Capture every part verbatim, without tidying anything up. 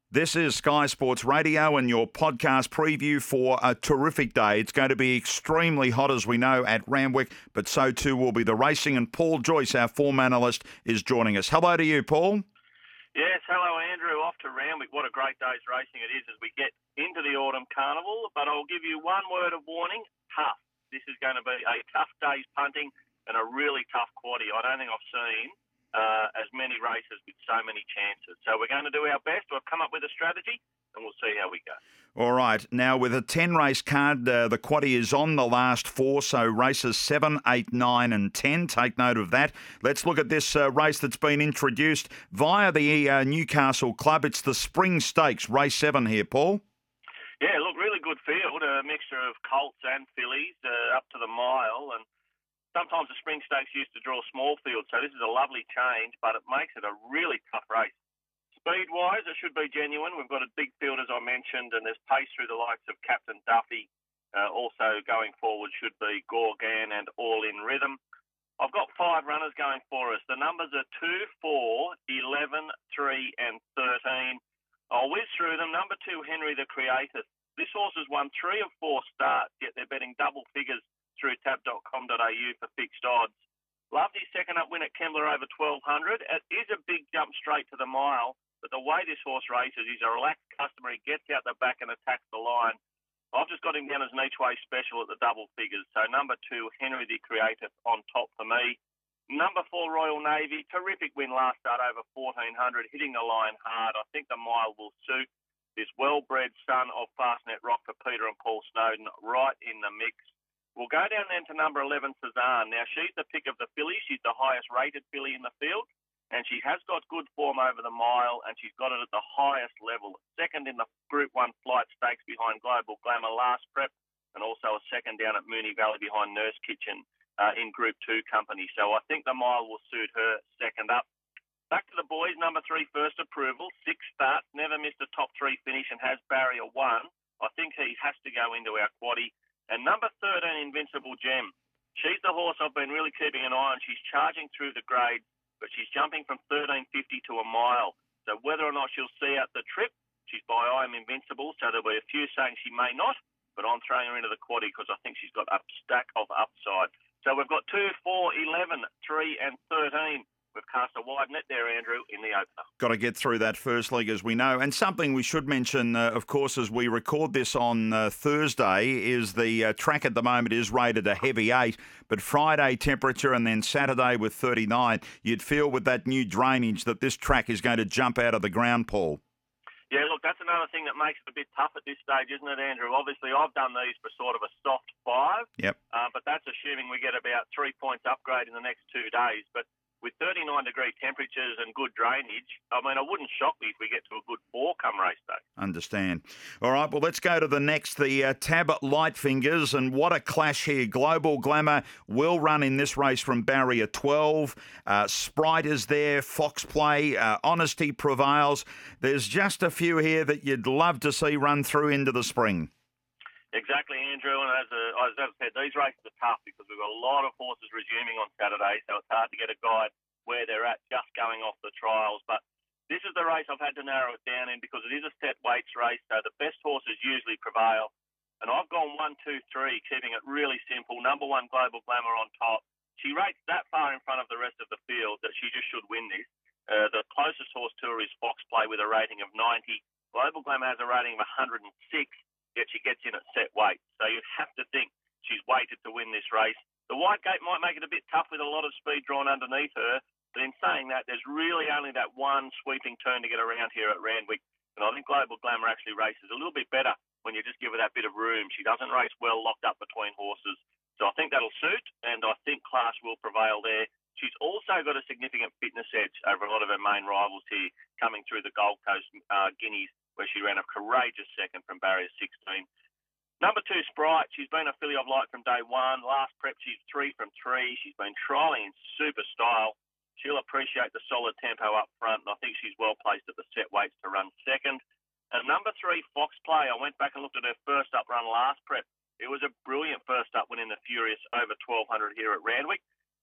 This is Sky Sports Radio and your podcast preview for a terrific day. It's going to be extremely hot, as we know, at Randwick, but so too will be the racing. And Paul Joyce, our form analyst, is joining us. Hello to you, Paul. Yes, hello, Andrew. Off to Randwick. What a great day's racing it is as we get into the Autumn Carnival. But I'll give you one word of warning, tough. This is going to be a tough day's punting and a really tough quaddie. I don't think I've seen Uh, as many races with so many chances. So we're going to do our best. We've come up with a strategy and we'll see how we go. All right. Now, with a ten-race card, uh, the quaddie is on the last four, so races seven, eight, nine and ten. Take note of that. Let's look at this uh, race that's been introduced via the uh, Newcastle Club. It's the Spring Stakes, race seven here, Paul. Yeah, look, really good field. A mixture of colts and fillies uh, up to the mile, and sometimes the Spring Stakes used to draw small fields, so this is a lovely change, but it makes it a really tough race. Speed-wise, it should be genuine. We've got a big field, as I mentioned, and there's pace through the likes of Captain Duffy. Uh, also going forward should be Gorgan and All In Rhythm. I've got five runners going for us. The numbers are two, four, eleven, three and thirteen. I'll whiz through them. Number two, Henry the Creator. This horse has won three of four starts, yet they're betting double figures through tab dot com dot a u for fixed odds. Loved his second up win at Kembla over twelve hundred. It is a big jump straight to the mile, but the way this horse races, he's a relaxed customer. He gets out the back and attacks the line. I've just got him down as an each way special at the double figures. So number two, Henry the Creator on top for me. Number four, Royal Navy. Terrific win last start over fourteen hundred, hitting the line hard. I think the mile will suit. This well-bred son of Fastnet Rock for Peter and Paul Snowden right in the mix. We'll go down then to number eleven, Cezanne. Now, she's the pick of the filly. She's the highest-rated filly in the field, and she has got good form over the mile, and she's got it at the highest level. Second in the Group one Flight Stakes behind Global Glamour last prep, and also a second down at Moonee Valley behind Nurse Kitchen uh, in Group two company. So I think the mile will suit her second up. Back to the boys, number three, First Approval. Six starts, never missed a top three finish, and has barrier one. I think he has to go into our quaddie. And number thirteen, Invincible Gem. She's the horse I've been really keeping an eye on. She's charging through the grade, but she's jumping from thirteen fifty to a mile. So whether or not she'll see out the trip, she's by I Am Invincible. So there'll be a few saying she may not, but I'm throwing her into the quaddie because I think she's got a stack of upside. So we've got two, four, eleven, three and thirteen. We've cast a wide net there, Andrew, in the opener. Got to get through that first leg, as we know. And something we should mention, uh, of course, as we record this on uh, Thursday, is the uh, track at the moment is rated a heavy eight, but Friday temperature and then Saturday with thirty-nine, you'd feel with that new drainage that this track is going to jump out of the ground, Paul. Yeah, look, that's another thing that makes it a bit tough at this stage, isn't it, Andrew? Obviously, I've done these for sort of a soft five. Yep. Uh, but that's assuming we get about three points upgrade in the next two days. But with thirty-nine degree temperatures and good drainage, I mean, it wouldn't shock me if we get to a good four come race day. Understand. All right, well, let's go to the next, the uh, Tab Lightfingers, and what a clash here. Global Glamour will run in this race from barrier twelve. Uh, Sprite is there, Fox Play, uh, Honesty Prevails. There's just a few here that you'd love to see run through into the spring. Exactly, Andrew, and as, a, as I said, these races are tough because we've got a lot of horses resuming on Saturday, so it's hard to get a guide where they're at just going off the trials. But this is the race I've had to narrow it down in because it is a set weights race, so the best horses usually prevail. And I've gone one, two, three, keeping it really simple. Number one, Global Glamour on top. She rates that far in front of the rest of the field that she just should win this. Uh, the closest horse to her is Fox Play with a rating of ninety. Global Glamour has a rating of one hundred six. Yet she gets in at set weight. So you'd have to think she's weighted to win this race. The wide gate might make it a bit tough with a lot of speed drawn underneath her. But in saying that, there's really only that one sweeping turn to get around here at Randwick. And I think Global Glamour actually races a little bit better when you just give her that bit of room. She doesn't race well locked up between horses. So I think that'll suit, and I think class will prevail there. She's also got a significant fitness edge over a lot of her main rivals here coming through the Gold Coast uh, Guineas, where she ran a courageous second from barrier sixteen. Number two, Sprite. She's been a filly I've liked from day one. Last prep, she's three from three. She's been trialling in super style. She'll appreciate the solid tempo up front, and I think she's well placed at the set weights to run second. And number three, Fox Play. I went back and looked at her first up run last prep. It was a brilliant first up win in the Furious over twelve hundred here at Randwick.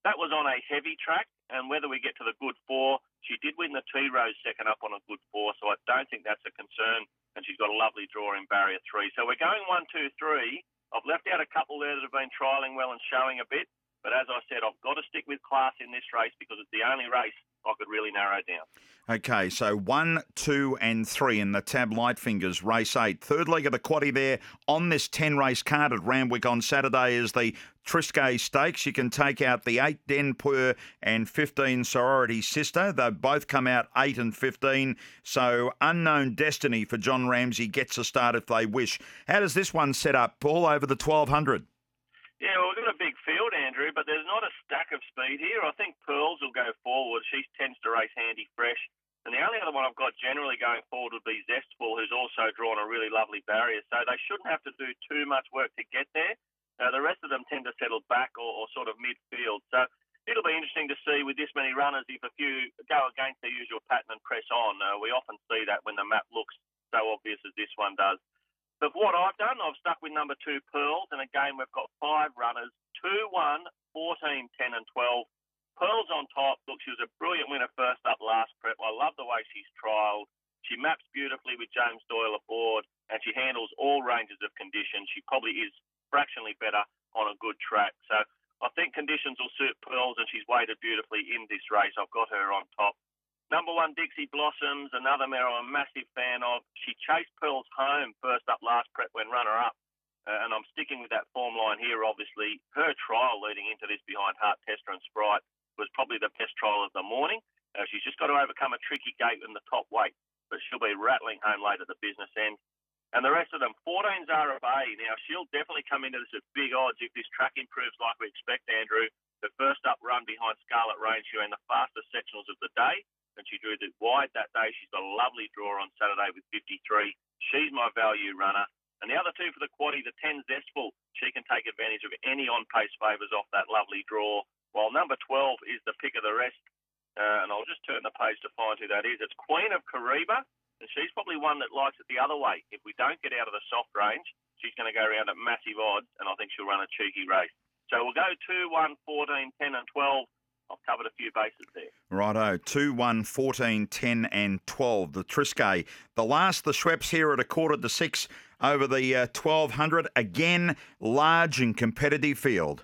That was on a heavy track, and whether we get to the good four, she did win the T-Rose second up on a good four, so I don't think that's a concern, and she's got a lovely draw in barrier three. So we're going one, two, three. I've left out a couple there that have been trialling well and showing a bit, but as I said, I've got to stick with class in this race because it's the only race I could really narrow down. Okay, so one, two and three in the Tab Lightfingers, race eight. Third leg of the quaddie there on this ten-race card at Randwick on Saturday is the Triscay Stakes. You can take out the eight Den Pur and fifteen Sorority Sister. They've both come out eight and fifteen, so Unknown Destiny for John Ramsey gets a start if they wish. How does this one set up, Paul, over the twelve hundred? Yeah, well, we've got a big field, Andrew, but there's not a stack of speed here. I think Pearls will go forward. She tends to race handy fresh. And the only other one I've got generally going forward would be Zestful, who's also drawn a really lovely barrier. So they shouldn't have to do too much work to get there. Uh, the rest of them tend to settle back or, or sort of midfield. So it'll be interesting to see with this many runners if a few go against their usual pattern and press on. Uh, we often see that when the map looks so obvious as this one does. But what I've done, I've stuck with number two, Pearls, and again, we've got five runners, two, one, fourteen, ten and twelve. Pearls on top. Look, she was a brilliant winner first up last prep. I love the way she's trialled. She maps beautifully with James Doyle aboard, and she handles all ranges of conditions. She probably is fractionally better on a good track. So I think conditions will suit Pearls, and she's weighted beautifully in this race. I've got her on top. Number one, Dixie Blossoms, another mare I'm a massive fan of. She chased Pearls home first up last prep when runner-up, uh, and I'm sticking with that form line here, obviously. Her trial leading into this behind Heart Tester and Sprite was probably the best trial of the morning. Uh, she's just got to overcome a tricky gate in the top weight, but she'll be rattling home late at the business end. And the rest of them, fourteen Zara Bay. Now, she'll definitely come into this at big odds if this track improves like we expect, Andrew. The first up run behind Scarlet Rain, she ran the fastest sectionals of the day, and she drew it wide that day. She's got a lovely draw on Saturday with fifty-three. She's my value runner. And the other two for the quaddie, the ten Zestful, she can take advantage of any on-pace favours off that lovely draw. While number twelve is the pick of the rest. Uh, and I'll just turn the page to find who that is. It's Queen of Kariba, and she's probably one that likes it the other way. If we don't get out of the soft range, she's going to go around at massive odds, and I think she'll run a cheeky race. So we'll go two, one, fourteen, ten and twelve. I've covered a few bases there. Righto, two, one, fourteen, ten and twelve, the Triscay. The last, the Schweppes here at a quarter to six over the uh, twelve hundred. Again, large and competitive field.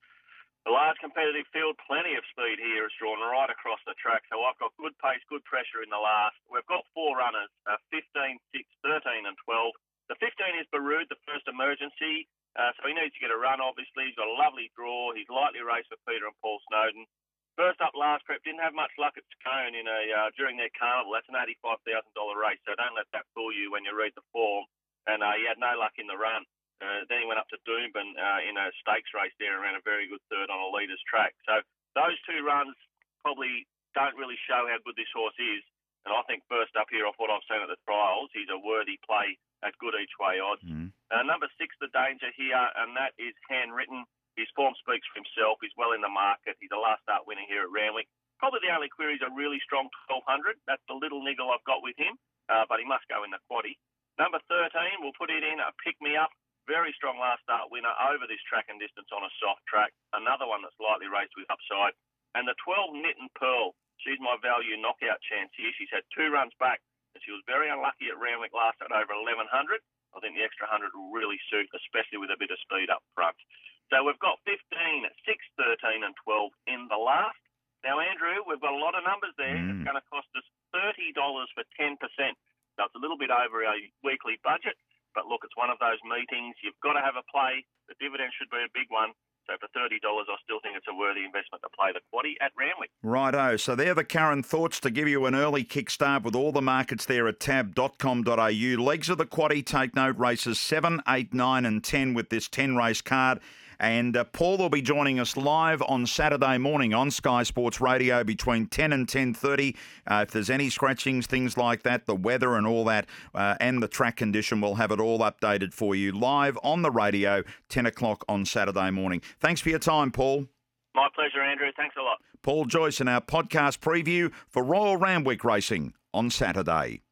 A large competitive field, plenty of speed here is drawn right across the track. So I've got good pace, good pressure in the last. We've got four runners, uh, fifteen, six, thirteen and twelve. The fifteen is Baroud, the first emergency. Uh, so he needs to get a run, obviously. He's got a lovely draw. He's lightly raced for Peter and Paul Snowden. First up last prep, didn't have much luck at Scone in a uh, during their carnival. That's an eighty-five thousand dollars race, so don't let that fool you when you read the form. And uh, he had no luck in the run. Uh, then he went up to Doomben uh, in a stakes race there and ran a very good third on a leader's track. So those two runs probably don't really show how good this horse is. And I think first up here, off what I've seen at the trials, he's a worthy play at good each way odds. Mm. Uh, number six, the danger here, and that is Handwritten. His form speaks for himself. He's well in the market. He's a last start winner here at Randwick. Probably the only query is a really strong twelve hundred. That's the little niggle I've got with him, uh, but he must go in the quaddie. Number thirteen, we'll put it in a pick-me-up. Very strong last start winner over this track and distance on a soft track. Another one that's lightly raced with upside. And the twelve, Knit and Pearl. She's my value knockout chance here. She's had two runs back, and she was very unlucky at Randwick last at over eleven hundred. I think the extra one hundred will really suit, especially with a bit of speed up front. So we've got fifteen, six, thirteen and twelve in the last. Now, Andrew, we've got a lot of numbers there. Mm. It's going to cost us thirty dollars for ten percent. So it's a little bit over our weekly budget. But look, it's one of those meetings. You've got to have a play. The dividend should be a big one. So for thirty dollars, I still think it's a worthy investment to play the quaddie at Randwick. Righto. So they're the current thoughts to give you an early kickstart with all the markets there at tab dot com dot a u. Legs of the quaddie, take note, races seven, eight, nine and ten with this ten-race card. And uh, Paul will be joining us live on Saturday morning on Sky Sports Radio between ten and ten thirty. Uh, if there's any scratchings, things like that, the weather and all that, uh, and the track condition, we'll have it all updated for you live on the radio, ten o'clock on Saturday morning. Thanks for your time, Paul. My pleasure, Andrew. Thanks a lot. Paul Joyce in our podcast preview for Royal Randwick Racing on Saturday.